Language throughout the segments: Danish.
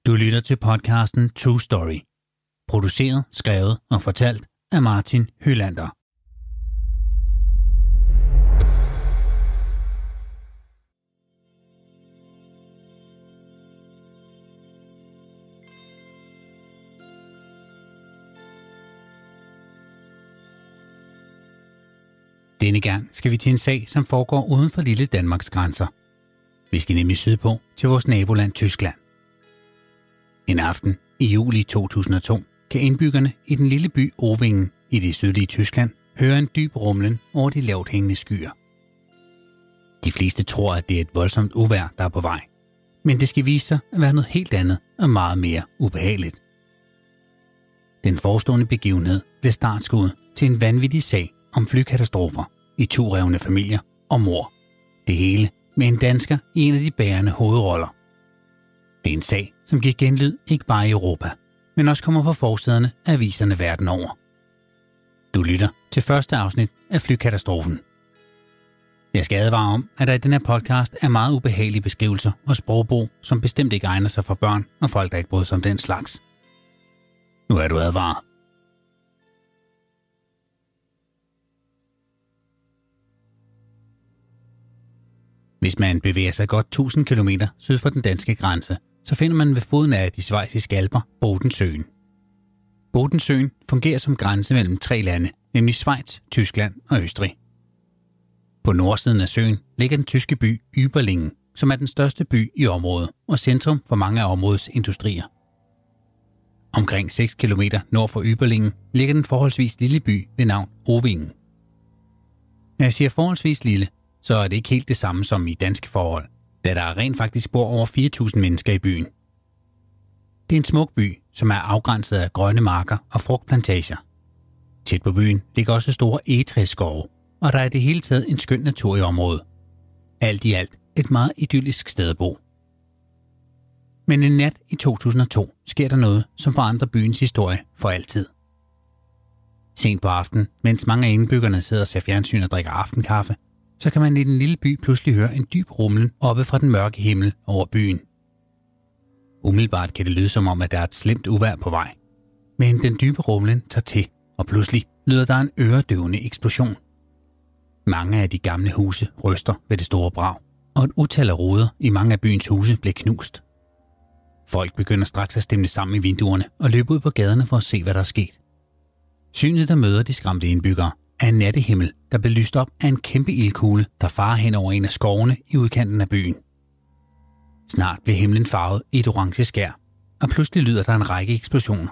Du lytter til podcasten True Story. Produceret, skrevet og fortalt af Martin Hylander. Denne gang skal vi til en sag, som foregår uden for lille Danmarks grænser. Vi skal nemlig sydpå til vores naboland Tyskland. En aften i juli 2002 kan indbyggerne i den lille by Ovingen i det sydlige Tyskland høre en dyb rumlen over de lavt hængende skyer. De fleste tror, at det er et voldsomt uvejr, der er på vej. Men det skal vise sig at være noget helt andet og meget mere ubehageligt. Den forestående begivenhed blev startskuddet til en vanvittig sag om flykatastrofer i revne familier og mord. Det hele med en dansker i en af de bærende hovedroller. Det er en sag, som giver genlyd ikke bare i Europa, men også kommer på forsiderne af aviserne verden over. Du lytter til første afsnit af Flykatastrofen. Jeg skal advare om, at der i den her podcast er meget ubehagelige beskrivelser og sprogbrug, som bestemt ikke egner sig for børn og folk, der ikke bryder sig om den slags. Nu er du advaret. Hvis man bevæger sig godt 1000 km syd for den danske grænse, så finder man ved foden af de schweiziske alper Bodensøen. Bodensøen fungerer som grænse mellem tre lande, nemlig Schweiz, Tyskland og Østrig. På nordsiden af søen ligger den tyske by Überlingen, som er den største by i området og centrum for mange af områdets industrier. Omkring 6 km nord for Überlingen ligger den forholdsvis lille by ved navn Ovingen. Når jeg siger forholdsvis lille, så er det ikke helt det samme som i danske forhold, da der rent faktisk bor over 4.000 mennesker i byen. Det er en smuk by, som er afgrænset af grønne marker og frugtplantager. Tæt på byen ligger også store egetræsskove, og der er i det hele taget en skøn natur i området. Alt i alt et meget idyllisk sted at bo. Men en nat i 2002 sker der noget, som forandrer byens historie for altid. Sent på aftenen, mens mange af indbyggerne sidder og ser fjernsyn og drikker aftenkaffe, så kan man i den lille by pludselig høre en dyb rumlen oppe fra den mørke himmel over byen. Umiddelbart kan det lyde som om, at der er et slemt uvejr på vej. Men den dybe rumlen tager til, og pludselig lyder der en øredøvende eksplosion. Mange af de gamle huse ryster ved det store brag, og et utal af ruder i mange af byens huse blev knust. Folk begynder straks at stemle sammen i vinduerne og løbe ud på gaderne for at se, hvad der er sket. Synet, der møder de skræmte indbyggere, er en nattehimmel, der blev lyst op af en kæmpe ildkugle, der farer hen over en af skovene i udkanten af byen. Snart blev himlen farvet i et orange skær, og pludselig lyder der en række eksplosioner.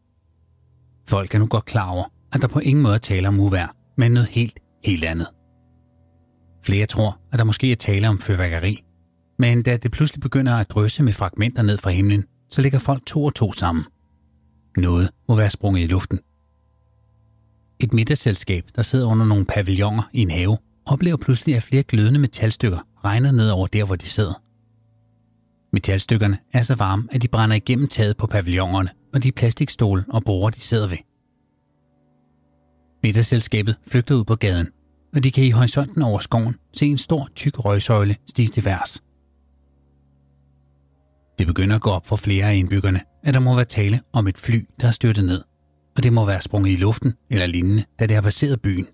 Folk er nu godt klar over, at der på ingen måde taler om uvejr, men noget helt andet. Flere tror, at der måske er tale om fyrværkeri, men da det pludselig begynder at drysse med fragmenter ned fra himlen, så ligger folk to og to sammen. Noget må være sprunget i luften. Et middagsselskab, der sidder under nogle pavilloner i en have, oplever pludselig, at flere glødende metalstykker regner ned over der, hvor de sidder. Metalstykkerne er så varme, at de brænder igennem taget på pavillonerne og de plastikstole og borde, de sidder ved. Middagsselskabet flygter ud på gaden, og de kan i horisonten over skoven se en stor, tyk røgsøjle stige til værs. Det begynder at gå op for flere af indbyggerne, at der må være tale om et fly, der er styrtet ned. Og det må være sprunget i luften eller lignende, da det har passeret byen.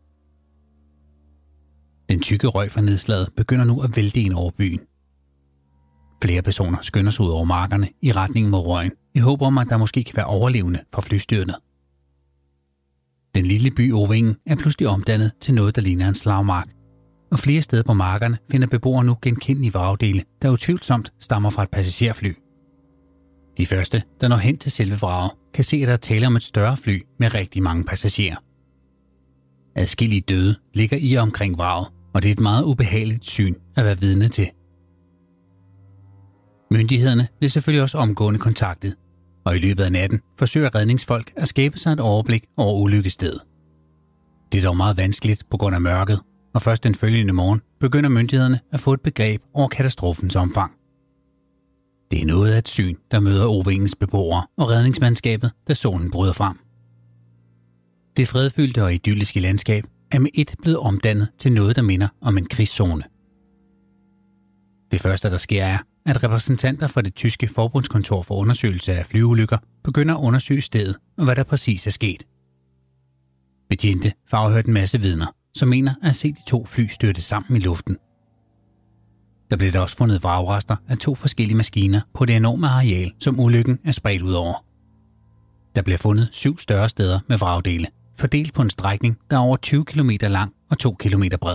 Den tykke røg fra nedslaget begynder nu at vælte ind over byen. Flere personer skynder sig ud over markerne i retning mod røgen, i håb om, at der måske kan være overlevende fra flystyrtet. Den lille by Ovingen er pludselig omdannet til noget, der ligner en slagmark, og flere steder på markerne finder beboere nu genkendelige vragdele, der utvivlsomt stammer fra et passagerfly. De første, der når hen til selve vraget, kan se, at der taler om et større fly med rigtig mange passagerer. Adskillige døde ligger i og omkring vraget, og det er et meget ubehageligt syn at være vidne til. Myndighederne bliver selvfølgelig også omgående kontaktet, og i løbet af natten forsøger redningsfolk at skabe sig et overblik over ulykkesstedet. Det er dog meget vanskeligt på grund af mørket, og først den følgende morgen begynder myndighederne at få et begreb over katastrofens omfang. Det er noget af et syn, der møder Ovingens beboere og redningsmandskabet, da solen bryder frem. Det fredfyldte og idylliske landskab er med ét blevet omdannet til noget, der minder om en krigszone. Det første, der sker, er, at repræsentanter fra det tyske forbundskontor for undersøgelse af flyulykker begynder at undersøge stedet og hvad der præcis er sket. Betjente får afhørt en masse vidner, som mener at have set de 2 fly styrte sammen i luften. Der blev der også fundet vragrester af 2 forskellige maskiner på det enorme areal, som ulykken er spredt ud over. Der blev fundet 7 større steder med vragdele, fordelt på en strækning, der er over 20 km lang og 2 km bred.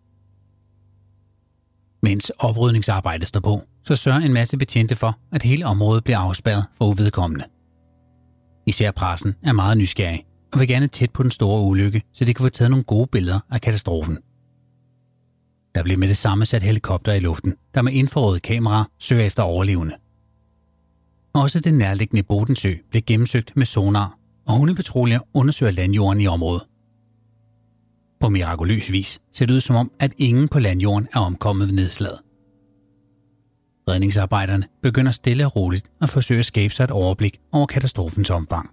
Mens oprydningsarbejdet står på, så sørger en masse betjente for, at hele området bliver afspærret for uvedkommende. Især pressen er meget nysgerrig og vil gerne tæt på den store ulykke, så de kan få taget nogle gode billeder af katastrofen. Der bliver med det samme sat helikopter i luften, der med infrarøde kameraer søger efter overlevende. Også den nærliggende Bodensø blev gennemsøgt med sonar, og hundepatruljer undersøger landjorden i området. På mirakuløs vis ser det ud som om, at ingen på landjorden er omkommet ved nedslaget. Redningsarbejderne begynder stille og roligt at forsøge at skabe sig et overblik over katastrofens omfang.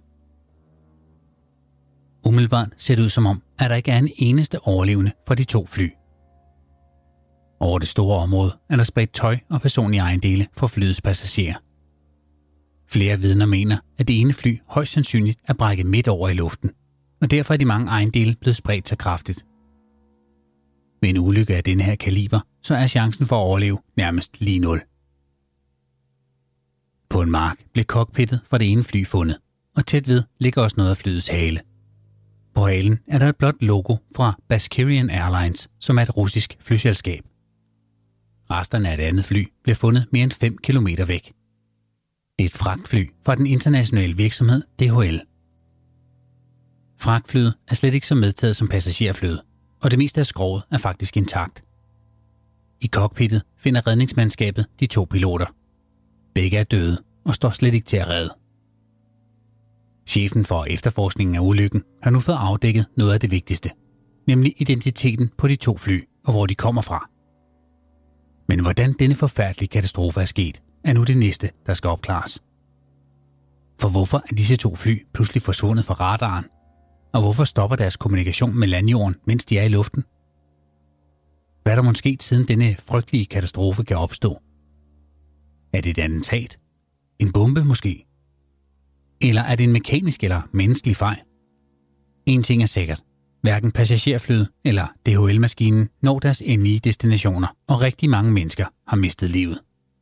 Umiddelbart ser det ud som om, at der ikke er en eneste overlevende fra de 2 fly. Over det store område er der spredt tøj og personlige ejendele for flyets passagerer. Flere vidner mener, at det ene fly højst sandsynligt er brækket midt over i luften, og derfor er de mange ejendele blevet spredt så kraftigt. Ved en ulykke af denne her kaliber, så er chancen for at overleve nærmest lige 0. På en mark blev cockpittet fra det ene fly fundet, og tæt ved ligger også noget af flyets hale. På halen er der et blåt logo fra Baskirian Airlines, som er et russisk flyselskab. Resterne af det andet fly blev fundet mere end 5 km væk. Det er et fragtfly fra den internationale virksomhed DHL. Fragtflyet er slet ikke så medtaget som passagerflyet, og det meste af skroget er faktisk intakt. I cockpittet finder redningsmandskabet de 2 piloter. Begge er døde og står slet ikke til at redde. Chefen for efterforskningen af ulykken har nu fået afdækket noget af det vigtigste, nemlig identiteten på de 2 fly og hvor de kommer fra. Men hvordan denne forfærdelige katastrofe er sket, er nu det næste, der skal opklares. For hvorfor er disse 2 fly pludselig forsvundet fra radaren? Og hvorfor stopper deres kommunikation med landjorden, mens de er i luften? Hvad er der måske sket, siden denne frygtelige katastrofe kan opstå? Er det et attentat? En bombe måske? Eller er det en mekanisk eller menneskelig fejl? En ting er sikkert. Hverken passagerflyet eller DHL-maskinen når deres endelige destinationer, og rigtig mange mennesker har mistet livet.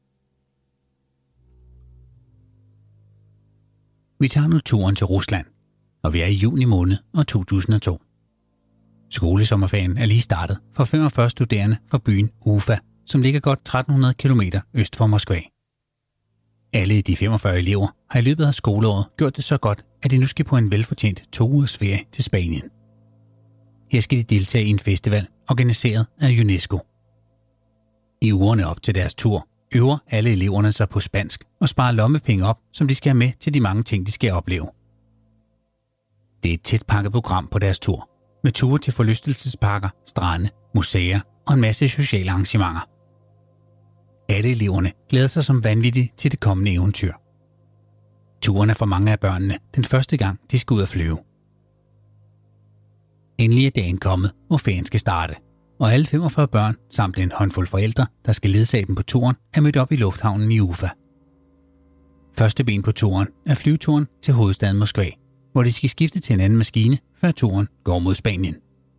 Vi tager nu turen til Rusland, og vi er i juni måned år 2002. Skolesommerferien er lige startet for 45 studerende fra byen Ufa, som ligger godt 1300 km øst for Moskva. Alle de 45 elever har i løbet af skoleåret gjort det så godt, at de nu skal på en velfortjent 2 ugers ferie til Spanien. Her skal de deltage i en festival, organiseret af UNESCO. I ugerne op til deres tur øver alle eleverne sig på spansk og sparer lommepenge op, som de skal have med til de mange ting, de skal opleve. Det er et tæt pakket program på deres tur, med ture til forlystelsesparker, strande, museer og en masse sociale arrangementer. Alle eleverne glæder sig som vanvittige til det kommende eventyr. Turen er for mange af børnene den første gang, de skal ud at flyve. Endelig er dagen kommet, hvor ferien skal starte, og alle 45 børn samt en håndfuld forældre, der skal ledsage dem på turen, er mødt op i lufthavnen i Ufa. Første ben på turen er flyveturen til hovedstaden Moskva, hvor de skal skifte til en anden maskine, før turen går mod Spanien.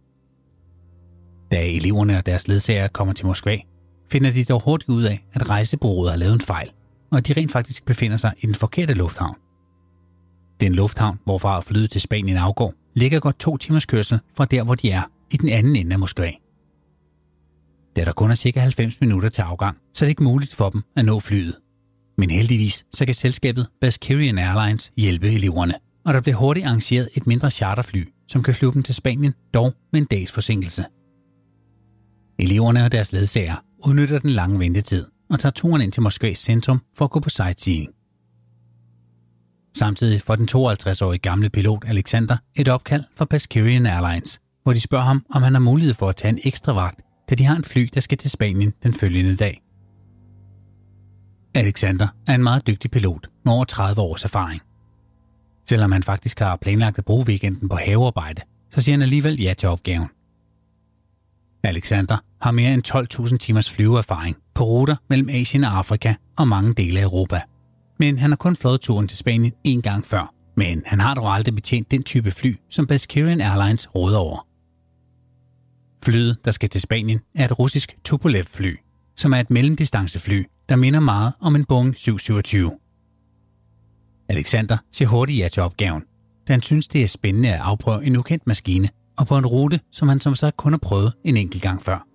Da eleverne og deres ledsager kommer til Moskva, finder de dog hurtigt ud af, at rejsebureauet har lavet en fejl, og at de rent faktisk befinder sig i den forkerte lufthavn. Den lufthavn, hvorfra flyet til Spanien afgår, ligger godt 2 timers kørsel fra der, hvor de er, i den anden ende af Moskva. Da der kun er ca. 90 minutter til afgang, så er det ikke muligt for dem at nå flyet. Men heldigvis så kan selskabet Baskirian Airlines hjælpe eleverne, og der bliver hurtigt arrangeret et mindre charterfly, som kan flyve dem til Spanien, dog med en dags forsinkelse. Eleverne og deres ledsager udnytter den lange ventetid og tager turen ind til Moskvas centrum for at gå på sightseeing. Samtidig får den 52-årige gamle pilot Alexander et opkald fra Baskirian Airlines, hvor de spørger ham, om han har mulighed for at tage en ekstra vagt, da de har en fly, der skal til Spanien den følgende dag. Alexander er en meget dygtig pilot med over 30 års erfaring. Selvom han faktisk har planlagt at bruge weekenden på havearbejde, så siger han alligevel ja til opgaven. Alexander har mere end 12.000 timers flyveerfaring på ruter mellem Asien og Afrika og mange dele af Europa. Men han har kun fløjet turen til Spanien en gang før. Men han har dog aldrig betjent den type fly, som Baskirian Airlines råder over. Flyet, der skal til Spanien, er et russisk Tupolev-fly, som er et mellemdistancefly, der minder meget om en Boeing 727. Alexander siger hurtigt ja til opgaven, da han synes, det er spændende at afprøve en ukendt maskine, og på en rute, som han som sagt kun har prøvet en enkelt gang før.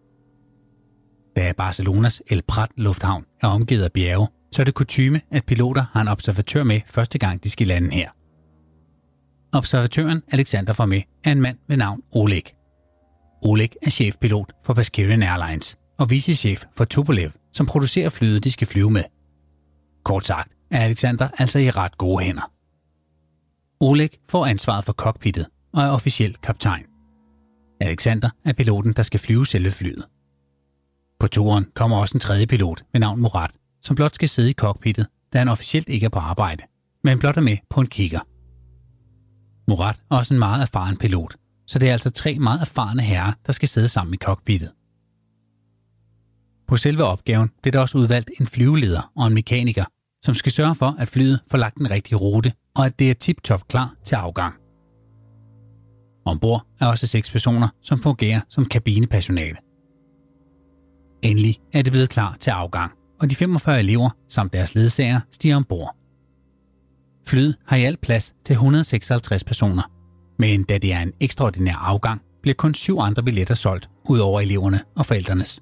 Da Barcelonas El Prat lufthavn er omgivet af bjerge, så er det kutyme, at piloter har en observatør med første gang, de skal lande her. Observatøren Alexander får med er en mand ved navn Oleg. Oleg er chefpilot for Baskirian Airlines og vicechef for Tupolev, som producerer flyet, de skal flyve med. Kort sagt er Alexander altså i ret gode hænder. Oleg får ansvaret for cockpittet og er officiel kaptajn. Alexander er piloten, der skal flyve selve flyet. På turen kommer også en tredje pilot ved navn Murat, som blot skal sidde i cockpittet, da han officielt ikke er på arbejde, men blot er med på en kigger. Murat er også en meget erfaren pilot, så det er altså 3 meget erfarne herrer, der skal sidde sammen i cockpittet. På selve opgaven bliver der også udvalgt en flyveleder og en mekaniker, som skal sørge for, at flyet får lagt den rigtige rute, og at det er tip-top klar til afgang. Ombord er også 6 personer, som fungerer som kabinepersonale. Endelig er det blevet klar til afgang, og de 45 elever samt deres ledsager stiger ombord. Flyet har i alt plads til 156 personer, men da det er en ekstraordinær afgang, bliver kun 7 andre billetter solgt, ud over eleverne og forældrenes.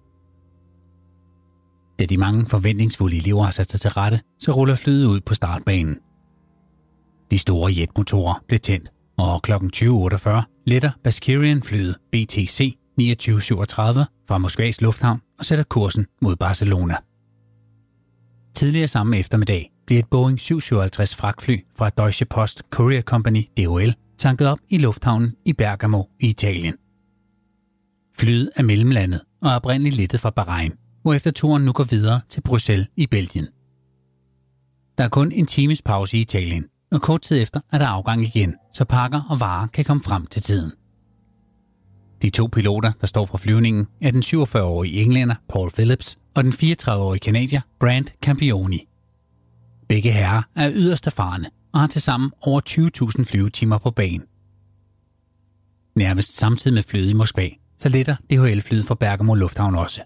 Da de mange forventningsfulde elever har sat sig til rette, så ruller flyet ud på startbanen. De store jetmotorer blev tændt, og kl. 20.48 letter Baskirian-flyet BTC 2937 fra Moskvas lufthavn og sætter kursen mod Barcelona. Tidligere samme eftermiddag bliver et Boeing 757 fragtfly fra Deutsche Post Courier Company DHL tanket op i lufthavnen i Bergamo i Italien. Flyet er mellemlandet og er oprindeligt lettet fra Bahrain, hvorefter turen nu går videre til Bruxelles i Belgien. Der er kun en times pause i Italien, og kort tid efter er der afgang igen, så pakker og varer kan komme frem til tiden. De 2 piloter, der står for flyvningen, er den 47-årige englænder Paul Phillips og den 34-årige canadier Brant Campioni. Begge herrer er yderst erfarne og har tilsammen over 20.000 flyvetimer på banen. Nærmest samtidig med flyet i Moskva, så letter DHL-flyet fra Bergamo Lufthavn også.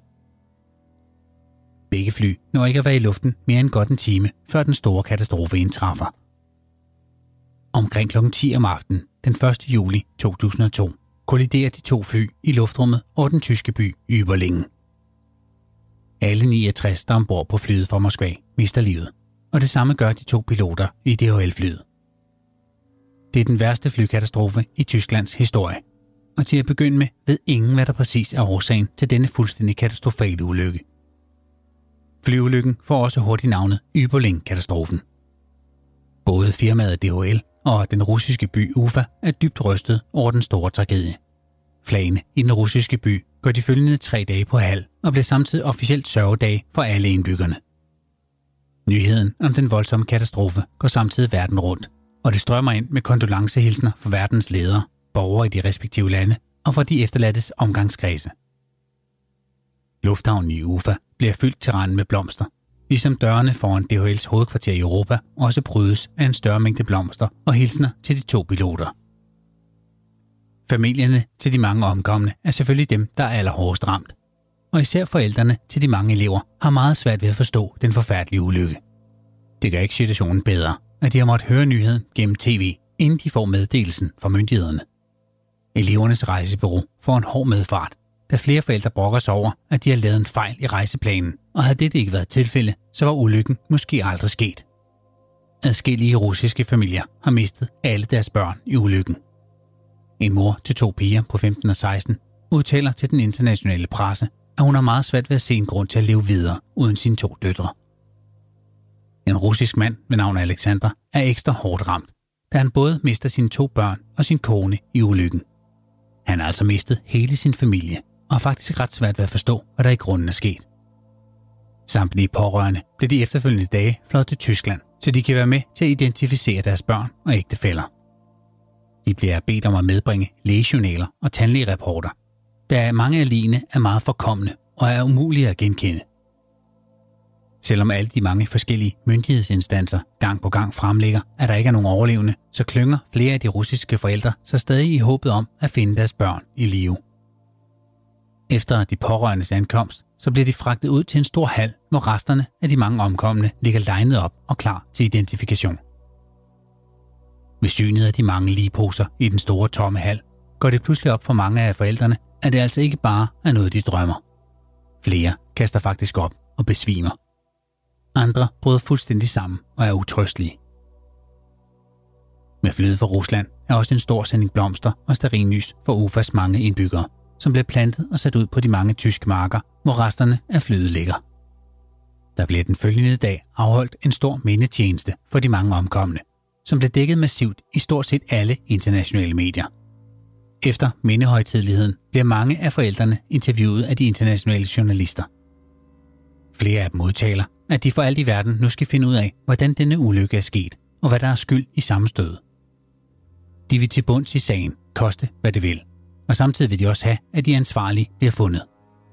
Begge fly når ikke at være i luften mere end godt en time, før den store katastrofe indtræffer. Omkring kl. 10 om aftenen, den 1. juli 2002, kolliderer de 2 fly i luftrummet over den tyske by Überlingen. Alle 69, der ombord på flyet fra Moskva, mister livet, og det samme gør de 2 piloter i DHL-flyet. Det er den værste flykatastrofe i Tysklands historie, og til at begynde med ved ingen, hvad der præcis er årsagen til denne fuldstændig katastrofale ulykke. Flyulykken får også hurtigt navnet Überling-katastrofen. Både firmaet DHL og den russiske by Ufa er dybt rystet over den store tragedie. Flagene i den russiske by går de følgende 3 dage på halv og bliver samtidig officielt sørgedag for alle indbyggerne. Nyheden om den voldsomme katastrofe går samtidig verden rundt, og det strømmer ind med kondolencehilsner fra verdens ledere, borgere i de respektive lande og fra de efterladtes omgangskredse. Lufthavnen i Ufa bliver fyldt til randen med blomster, ligesom dørene foran DHL's hovedkvarter i Europa også prydes af en større mængde blomster og hilsner til de 2 piloter. Familierne til de mange omkomne er selvfølgelig dem, der er allerhårdest ramt, og især forældrene til de mange elever har meget svært ved at forstå den forfærdelige ulykke. Det gør ikke situationen bedre, at de har måttet høre nyheden gennem tv, inden de får meddelelsen fra myndighederne. Elevernes rejsebureau får en hård medfart, da flere forældre brokker sig over, at de har lavet en fejl i rejseplanen, og havde dette ikke været tilfælde, så var ulykken måske aldrig sket. Adskillige russiske familier har mistet alle deres børn i ulykken. En mor til 2 piger på 15 og 16 udtaler til den internationale presse, at hun har meget svært ved at se en grund til at leve videre uden sine 2 døtre. En russisk mand ved navn Alexander er ekstra hårdt ramt, da han både mister sine 2 børn og sin kone i ulykken. Han har altså mistet hele sin familie og har faktisk ret svært ved at forstå, hvad der i grunden er sket. Samtlige pårørende blev de efterfølgende dage fløjet til Tyskland, så de kan være med til at identificere deres børn og ægtefæller. De bliver bedt om at medbringe lægejournaler og tandlægerapporter, da mange af ligene er meget forkomne og er umulige at genkende. Selvom alle de mange forskellige myndighedsinstanser gang på gang fremlægger, at der ikke er nogen overlevende, så klynger flere af de russiske forældre sig stadig i håbet om at finde deres børn i live. Efter de pårørendes ankomst, så bliver de fragtet ud til en stor hal, hvor resterne af de mange omkomne ligger linet op og klar til identifikation. Ved synet af de mange ligposer i den store tomme hal, går det pludselig op for mange af forældrene, at det altså ikke bare er noget, de drømmer. Flere kaster faktisk op og besvimer. Andre bryder fuldstændig sammen og er utrøstelige. Med flyet fra Rusland er også en stor sending blomster og stearinlys for Ufas mange indbyggere, som blev plantet og sat ud på de mange tyske marker, hvor resterne af flyet ligger. Der blev den følgende dag afholdt en stor mindetjeneste for de mange omkomne, som blev dækket massivt i stort set alle internationale medier. Efter mindehøjtideligheden bliver mange af forældrene interviewet af de internationale journalister. Flere af dem udtaler, at de for alt i verden nu skal finde ud af, hvordan denne ulykke er sket, og hvad der er skyld i sammenstødet. De vil til bunds i sagen, koste hvad det vil, og samtidig vil de også have, at de ansvarlige bliver fundet.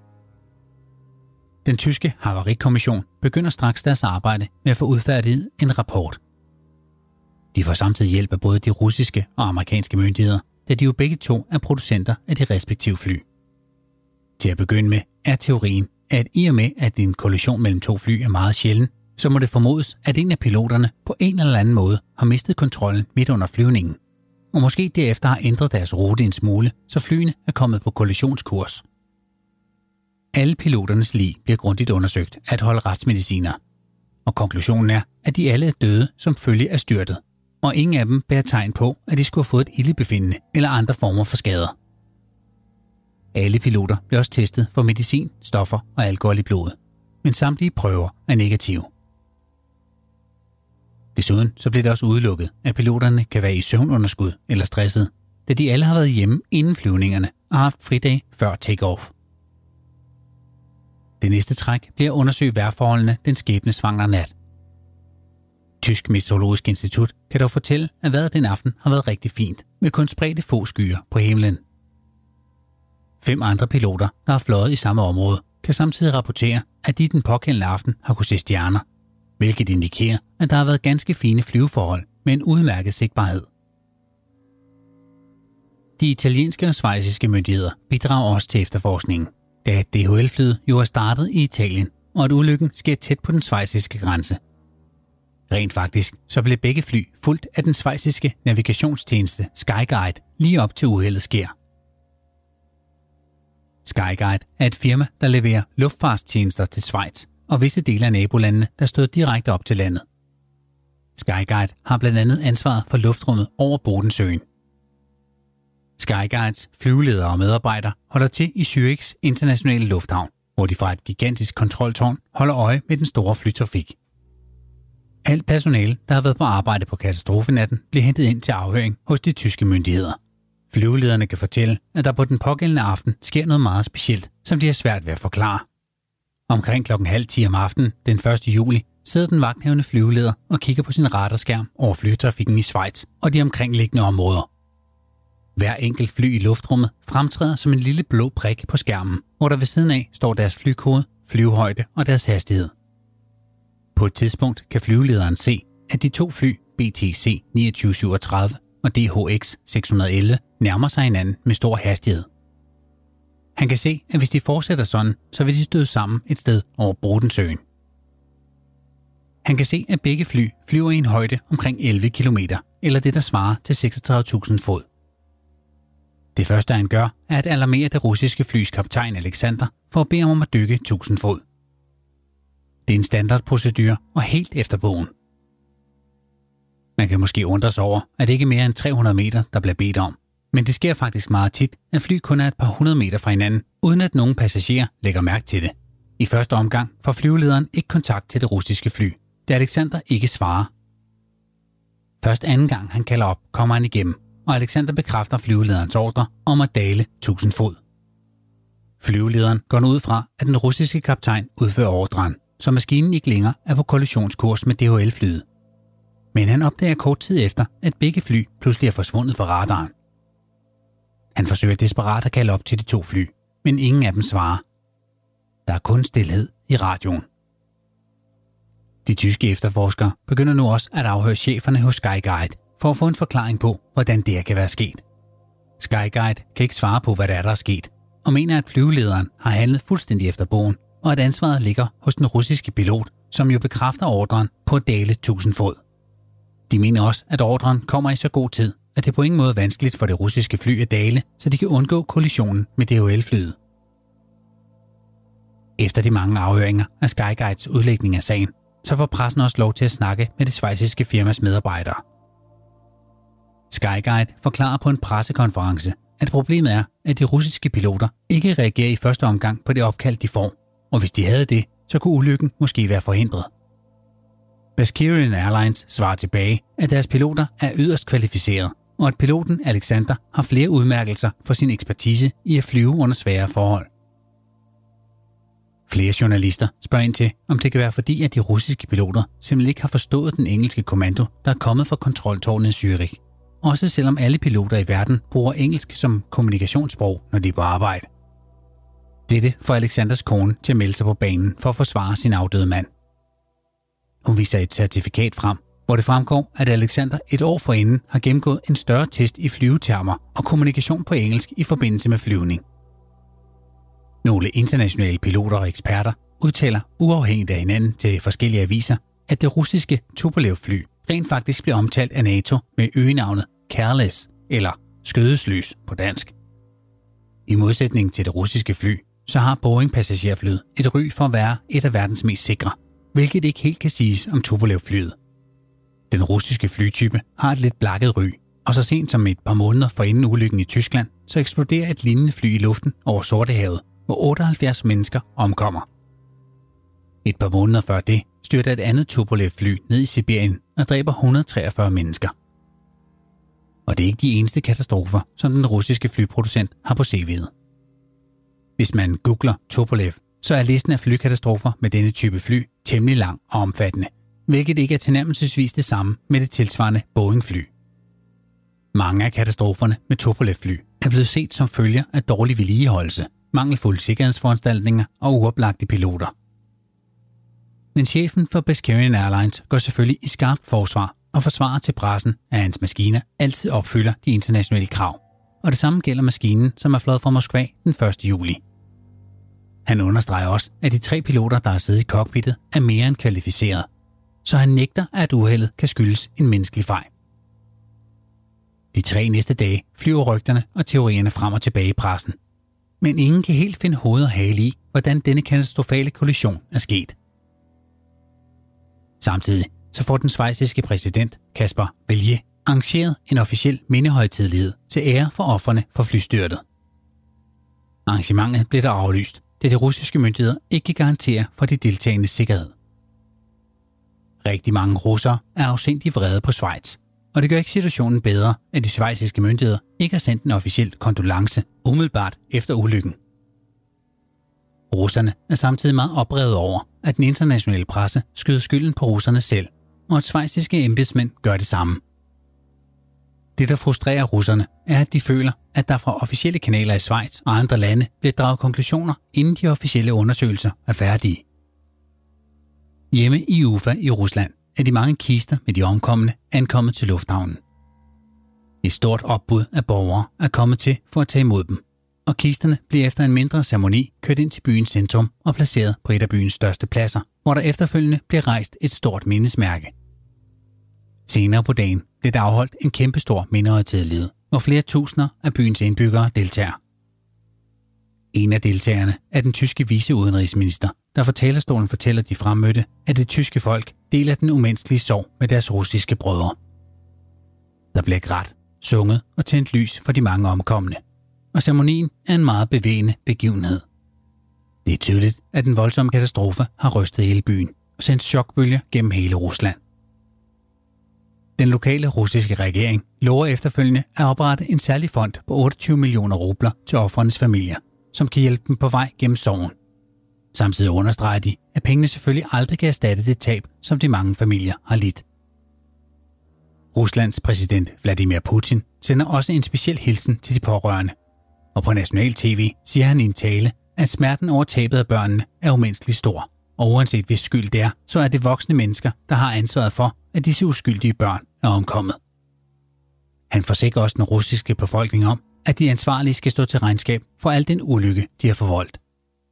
Den tyske havarikommission begynder straks deres arbejde med at få udfærdiget en rapport. De får samtidig hjælp af både de russiske og amerikanske myndigheder, da de jo begge to er producenter af de respektive fly. Til at begynde med er teorien, at i og med, at en kollision mellem to fly er meget sjælden, så må det formodes, at en af piloterne på en eller anden måde har mistet kontrollen midt under flyvningen, og måske derefter har ændret deres rute en smule, så flyene er kommet på kollisionskurs. Alle piloternes lig bliver grundigt undersøgt at holde retsmediciner, og konklusionen er, at de alle er døde som følge af styrtet, og ingen af dem bærer tegn på, at de skulle have fået et ildebefindende eller andre former for skader. Alle piloter bliver også testet for medicin, stoffer og alkohol i blodet, men samtlige prøver er negative. Desuden så bliver det også udelukket, at piloterne kan være i søvnunderskud eller stresset, da de alle har været hjemme inden flyvningerne og har haft fridag før take-off. Det næste træk bliver at undersøge vejrforholdene den skæbnesvangre nat. Tysk Meteorologisk Institut kan dog fortælle, at vejret den aften har været rigtig fint, med kun spredte få skyer på himlen. 5 andre piloter, der har fløjet i samme område, kan samtidig rapportere, at de den pågældende aften har kunnet se stjerner, hvilket indikerer, at der har været ganske fine flyveforhold med en udmærket sigtbarhed. De italienske og schweiziske myndigheder bidrager også til efterforskningen, da DHL-flyet jo er startet i Italien, og at ulykken sker tæt på den schweiziske grænse. Rent faktisk så blev begge fly fulgt af den schweiziske navigationstjeneste Skyguide lige op til uheldet sker. Skyguide er et firma, der leverer luftfartstjenester til Schweiz og visse dele af nabolandene, der stod direkte op til landet. Skyguide har blandt andet ansvaret for luftrummet over Bodensøen. Skyguides flyveledere og medarbejdere holder til i Zürichs internationale lufthavn, hvor de fra et gigantisk kontroltårn holder øje med den store flytrafik. Alt personale, der har været på arbejde på katastrofenatten, bliver hentet ind til afhøring hos de tyske myndigheder. Flyvelederne kan fortælle, at der på den pågældende aften sker noget meget specielt, som de har svært ved at forklare. Omkring 9:30 om aftenen den 1. juli sidder den vagthavende flyveleder og kigger på sin radarskærm over flytrafikken i Schweiz og de omkringliggende områder. Hver enkelt fly i luftrummet fremtræder som en lille blå prik på skærmen, hvor der ved siden af står deres flykode, flyvehøjde og deres hastighed. På et tidspunkt kan flyvelederen se, at de to fly BTC 2937 og DHX 611 nærmer sig hinanden med stor hastighed. Han kan se, at hvis de fortsætter sådan, så vil de støde sammen et sted over Bodensøen. Han kan se, at begge fly flyver i en højde omkring 11 km, eller det der svarer til 36.000 fod. Det første han gør, er at alarmere det russiske flys kaptajn Alexander for at bede ham om at dykke 1000 fod. Det er en standardprocedure og helt efter bogen. Man kan måske undre sig over, at det ikke er mere end 300 meter, der bliver bedt om. Men det sker faktisk meget tit, at fly kun er et par 100 meter fra hinanden, uden at nogen passagerer lægger mærke til det. I første omgang får flyvelederen ikke kontakt til det russiske fly, da Alexander ikke svarer. Først anden gang han kalder op, kommer han igennem, og Alexander bekræfter flyvelederens ordre om at dale 1000 fod. Flyvelederen går nu ud fra, at den russiske kaptajn udfører ordren, så maskinen ikke længere er på kollisionskurs med DHL-flyet. Men han opdager kort tid efter, at begge fly pludselig er forsvundet fra radaren. Han forsøger desperat at kalde op til de to fly, men ingen af dem svarer. Der er kun stilhed i radioen. De tyske efterforskere begynder nu også at afhøre cheferne hos Skyguide for at få en forklaring på, hvordan det kan være sket. Skyguide kan ikke svare på, hvad der er sket, og mener, at flyvelederen har handlet fuldstændig efter bogen, og at ansvaret ligger hos den russiske pilot, som jo bekræfter ordren på at dale 1000 fod. De mener også, at ordren kommer i så god tid, at det på ingen måde er vanskeligt for det russiske fly at dale, så de kan undgå kollisionen med DHL-flyet. Efter de mange afhøringer af Skyguides udlægning af sagen, så får pressen også lov til at snakke med det schweiziske firmas medarbejdere. Skyguide forklarer på en pressekonference, at problemet er, at de russiske piloter ikke reagerer i første omgang på det opkald, de får, og hvis de havde det, så kunne ulykken måske være forhindret. Bashkirian Airlines svarer tilbage, at deres piloter er yderst kvalificeret, og at piloten Alexander har flere udmærkelser for sin ekspertise i at flyve under svære forhold. Flere journalister spørger ind til, om det kan være fordi, at de russiske piloter simpelthen ikke har forstået den engelske kommando, der er kommet fra kontroltårnet i Zürich. Også selvom alle piloter i verden bruger engelsk som kommunikationssprog, når de er på arbejde. Dette får Alexanders kone til at melde sig på banen for at forsvare sin afdøde mand. Hun viser et certifikat frem, hvor det fremgår, at Alexander et år forinden har gennemgået en større test i flyvetermer og kommunikation på engelsk i forbindelse med flyvning. Nogle internationale piloter og eksperter udtaler uafhængigt af hinanden til forskellige aviser, at det russiske Tupolev-fly rent faktisk blev omtalt af NATO med øgenavnet Careless eller skødesløs på dansk. I modsætning til det russiske fly, så har Boeing-passagerflyet et ry for at være et af verdens mest sikre, hvilket ikke helt kan siges om Tupolev-flyet. Den russiske flytype har et lidt blakket ry, og så sent som et par måneder forinden ulykken i Tyskland, så eksploderer et lignende fly i luften over Sortehavet, hvor 78 mennesker omkommer. Et par måneder før det styrter et andet Tupolev-fly ned i Sibirien og dræber 143 mennesker. Og det er ikke de eneste katastrofer, som den russiske flyproducent har på CV'et. Hvis man googler Tupolev, så er listen af flykatastrofer med denne type fly temmelig lang og omfattende, hvilket ikke er tilnærmelsesvis det samme med det tilsvarende Boeing-fly. Mange af katastroferne med Tupolev-fly er blevet set som følger af dårlig vedligeholdelse, mangelfulde sikkerhedsforanstaltninger og uoplagte piloter. Men chefen for Bashkirian Airlines går selvfølgelig i skarpt forsvar og forsvarer til pressen, at hans maskiner altid opfylder de internationale krav, og det samme gælder maskinen, som er fløjet fra Moskva den 1. juli. Han understreger også, at de 3 piloter, der har siddet i cockpittet, er mere end kvalificeret, så han nægter, at uheldet kan skyldes en menneskelig fejl. De 3 næste dage flyver rygterne og teorierne frem og tilbage i pressen, men ingen kan helt finde hoved og hale i, hvordan denne katastrofale kollision er sket. Samtidig så får den schweiziske præsident Kasper Bellier arrangeret en officiel mindehøjtidelighed til ære for ofrene for flystyrtet. Arrangementet blev der aflyst, da de russiske myndigheder ikke kan garantere for de deltagendes sikkerhed. Rigtig mange russere er afsindigt vrede på Schweiz, og det gør ikke situationen bedre, at de schweiziske myndigheder ikke har sendt en officiel kondolence umiddelbart efter ulykken. Russerne er samtidig meget oprevet over, at den internationale presse skyder skylden på russerne selv, og at schweiziske embedsmænd gør det samme. Det, der frustrerer russerne, er, at de føler, at der fra officielle kanaler i Schweiz og andre lande bliver draget konklusioner, inden de officielle undersøgelser er færdige. Hjemme i Ufa i Rusland er de mange kister med de omkomne ankommet til lufthavnen. Et stort opbud af borgere er kommet til for at tage imod dem, og kisterne bliver efter en mindre ceremoni kørt ind til byens centrum og placeret på et af byens største pladser, hvor der efterfølgende bliver rejst et stort mindesmærke. Senere på dagen blev der afholdt en kæmpestor mindehøjtidelighed, hvor flere tusinder af byens indbyggere deltager. En af deltagerne er den tyske viceudenrigsminister, der fra talerstolen fortæller de fremmødte, at det tyske folk deler den umenneskelige sorg med deres russiske brødre. Der bliver grædt, sunget og tændt lys for de mange omkomne, og ceremonien er en meget bevægende begivenhed. Det er tydeligt, at den voldsomme katastrofe har rystet hele byen og sendt chokbølger gennem hele Rusland. Den lokale russiske regering lover efterfølgende at oprette en særlig fond på 28 millioner rubler til ofrenes familier, som kan hjælpe dem på vej gennem sorgen. Samtidig understreger de, at pengene selvfølgelig aldrig kan erstatte det tab, som de mange familier har lidt. Ruslands præsident Vladimir Putin sender også en speciel hilsen til de pårørende, Og på national tv siger han i en tale, at smerten over tabet af børnene er umenneskeligt stor. Og uanset hvis skyld det er, så er det voksne mennesker, der har ansvaret for, at disse uskyldige børn er omkommet. Han forsikrer også den russiske befolkning om, at de ansvarlige skal stå til regnskab for al den ulykke, de har forvoldt.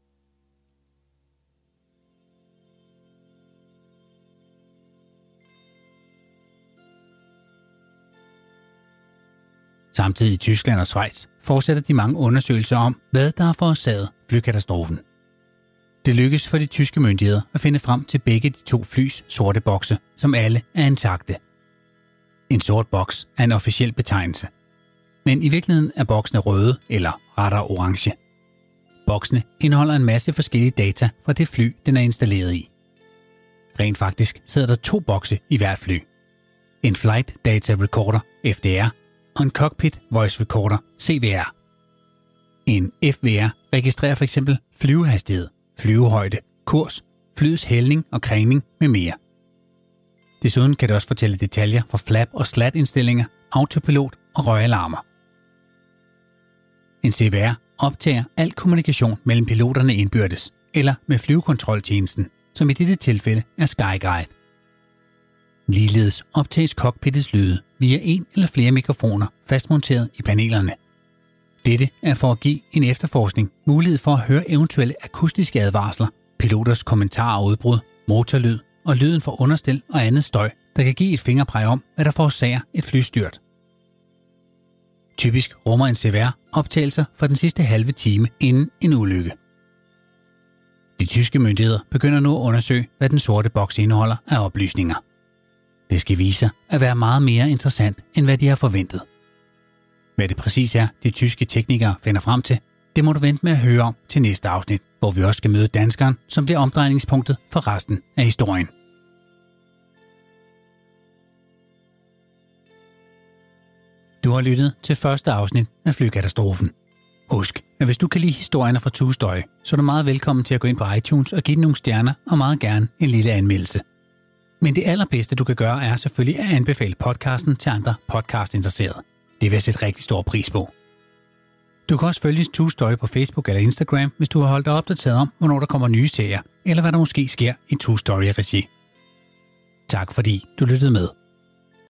Samtidig i Tyskland og Schweiz fortsætter de mange undersøgelser om, hvad der har forårsaget flykatastrofen. Det lykkes for de tyske myndigheder at finde frem til begge de to flys sorte bokse, som alle er intakte. En sort boks er en officiel betegnelse. Men i virkeligheden er boksene røde eller rettere orange. Boksene indeholder en masse forskellige data fra det fly, den er installeret i. Rent faktisk sidder der 2 bokse i hvert fly. En Flight Data Recorder, FDR, og en Cockpit Voice Recorder, CVR. En FVR registrerer f.eks. flyvehastighed, flyvehøjde, kurs, flyets hældning og krængning med mere. Desuden kan det også fortælle detaljer fra flap- og slat-indstillinger, autopilot og røgalarmer. En CVR optager al kommunikation mellem piloterne indbyrdes eller med flyvekontroltjenesten, som i dette tilfælde er SkyGuide. Ligeledes optages cockpittets lyde via en eller flere mikrofoner fastmonteret i panelerne. Dette er for at give en efterforskning mulighed for at høre eventuelle akustiske advarsler, piloters kommentarer og udbrud, motorlyd og lyden fra understel og andet støj, der kan give et fingerpræg om, hvad der forårsager et flystyrt. Typisk rummer en CVR optagelser fra den sidste halve time inden en ulykke. De tyske myndigheder begynder nu at undersøge, hvad den sorte boks indeholder af oplysninger. Det skal vise sig at være meget mere interessant, end hvad de har forventet. Hvad det præcis er, de tyske teknikere finder frem til, det må du vente med at høre om til næste afsnit, hvor vi også skal møde danskeren, som bliver omdrejningspunktet for resten af historien. Du har lyttet til første afsnit af Flykatastrofen. Husk, at hvis du kan lide historierne fra True Story, så er du meget velkommen til at gå ind på iTunes og give den nogle stjerner og meget gerne en lille anmeldelse. Men det allerbedste, du kan gøre, er selvfølgelig at anbefale podcasten til andre podcastinteresserede. Det vil jeg sætte rigtig stor pris på. Du kan også følge True Story på Facebook eller Instagram, hvis du har holdt dig opdateret om, hvornår der kommer nye serier, eller hvad der måske sker i True Story-regi. Tak fordi du lyttede med.